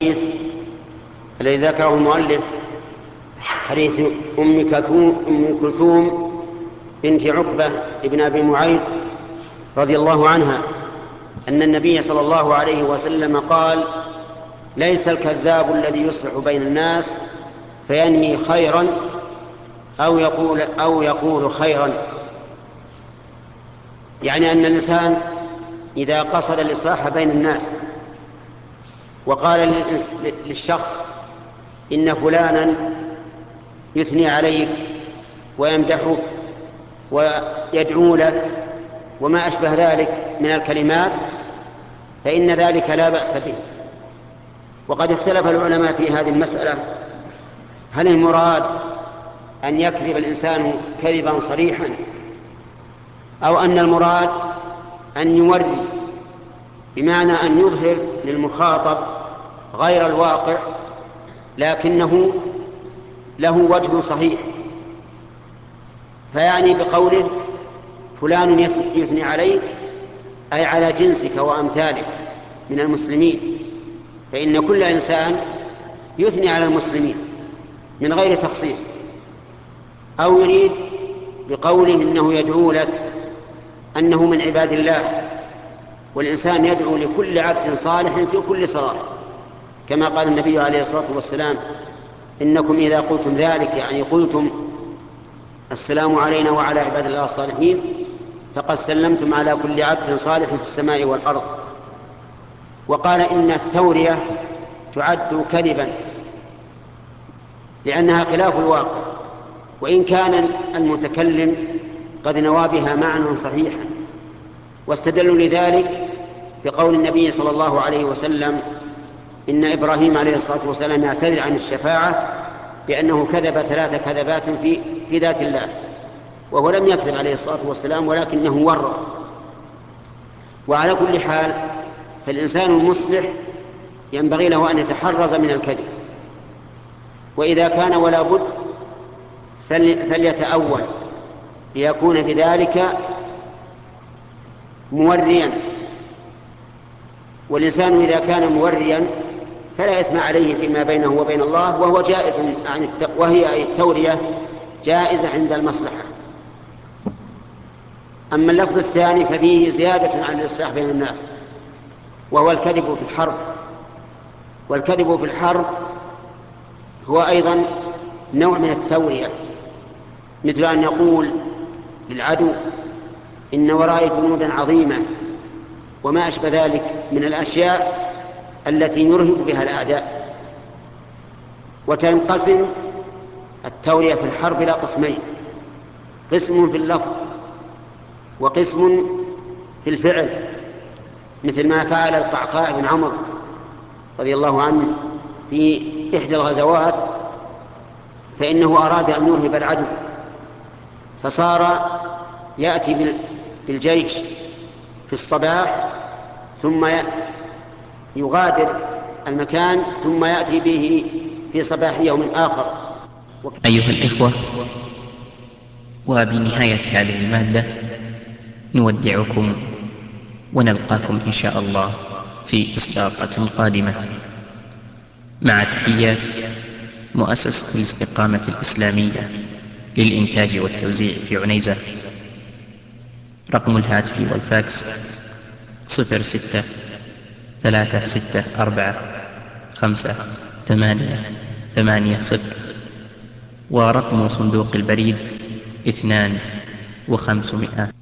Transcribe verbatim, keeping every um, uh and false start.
الحديث الذي ذكره المؤلف حديث أم كلثوم أم كلثوم بنت عقبة ابن أبي معيط رضي الله عنها أن النبي صلى الله عليه وسلم قال: ليس الكذاب الذي يصلح بين الناس فينمي خيرا أو يقول أو يقول خيرا. يعني أن الإنسان إذا قصد الإصلاح بين الناس وقال للشخص إن فلانا يثني عليك ويمدحك ويدعو لك وما أشبه ذلك من الكلمات، فإن ذلك لا بأس به. وقد اختلف العلماء في هذه المسألة: هل المراد أن يكذب الإنسان كذبا صريحا، أو أن المراد أن يوري بمعنى أن يظهر للمخاطب غير الواقع لكنه له وجه صحيح، فيعني بقوله فلان يثني عليك أي على جنسك وأمثالك من المسلمين، فإن كل إنسان يثني على المسلمين من غير تخصيص. أو يريد بقوله إنه يدعو لك أنه من عباد الله، والإنسان يدعو لكل عبد صالح في كل صلاح، كما قال النبي عليه الصلاة والسلام: إنكم إذا قلتم ذلك، يعني قلتم السلام علينا وعلى عباد الله الصالحين، فقد سلمتم على كل عبد صالح في السماء والأرض. وقال إن التورية تعد كذبا لأنها خلاف الواقع، وإن كان المتكلم قد نوى بها معنى صحيحا. واستدلوا لذلك بقول النبي صلى الله عليه وسلم: إن إبراهيم عليه الصلاة والسلام يعتذر عن الشفاعة بأنه كذب ثلاث كذبات في, في ذات الله، وهو لم يكذب عليه الصلاة والسلام ولكنه ورط. وعلى كل حال فالإنسان المصلح ينبغي له أن يتحرز من الكذب، وإذا كان ولا بد فليتأول ليكون بذلك موريا. والإنسان إذا كان موريا فلا إثم عليه فيما بينه وبين الله، وهو جائز عن الت... وهي التورية جائزة عند المصلحة. أما اللفظ الثاني ففيه زيادة عن الإصلاح بين الناس، وهو الكذب في الحرب. والكذب في الحرب هو أيضا نوع من التورية، مثل أن يقول للعدو: إن ورائي جنودا عظيمة، وما أشبه ذلك من الأشياء التي يرهب بها الأعداء. وتنقسم التورية في الحرب إلى قسمين: قسم في اللفظ وقسم في الفعل، مثل ما فعل القعقاع بن عمرو رضي الله عنه في إحدى الغزوات، فإنه أراد أن يرهب العدو، فصار يأتي بالجيش في الصباح ثم يغادر المكان ثم يأتي به في صباح يوم آخر. أيها الإخوة، وبنهاية هذه المادة نودعكم ونلقاكم إن شاء الله في إصداقة قادمة، مع تحيات مؤسسة الاستقامة الإسلامية للإنتاج والتوزيع في عنيزة. رقم الهاتف والفاكس صفر ستة ثلاثة ستة أربعة خمسة ثمانية ثمانية صفر، ورقم صندوق البريد اثنان وخمسمائة.